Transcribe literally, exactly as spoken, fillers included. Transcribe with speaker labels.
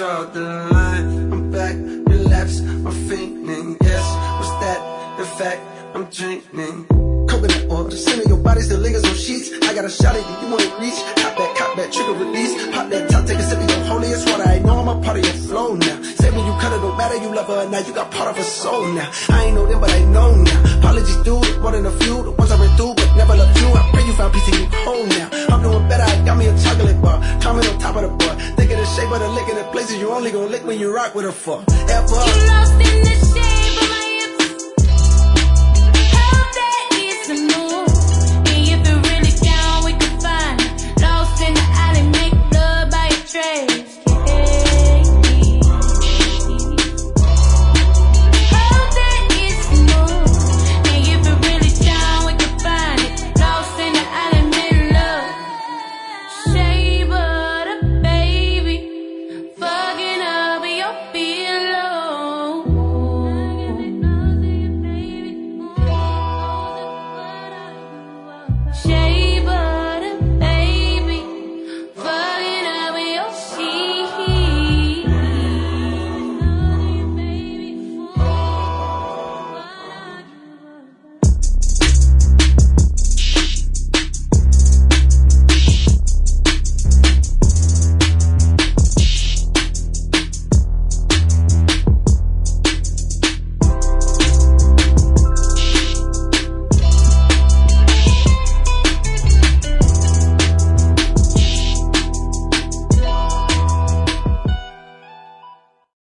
Speaker 1: draw the line. I'm back, relapse, I'm fainting. Yes, what's that? In fact, I'm draining. Coconut oil, the center of your body still lingers on sheets. I got a shot at you, you wanna reach. Hop back, cop back, trigger release. Pop that top, take a sip of your holiest water. I know I'm a part of your flow now. Say when you cut it, don't matter, you love her or not, you got part of her soul now. I ain't know them, but I know now. Apologies due, more than a few. The ones I ran through, but never loved you. I pray you found peace and you home now. I'm doing better, I got me a chocolate bar. Climbing on top of the bar. Think of the shape of the lick in the places you only gon' lick when you rock with her for ever.
Speaker 2: You lost in this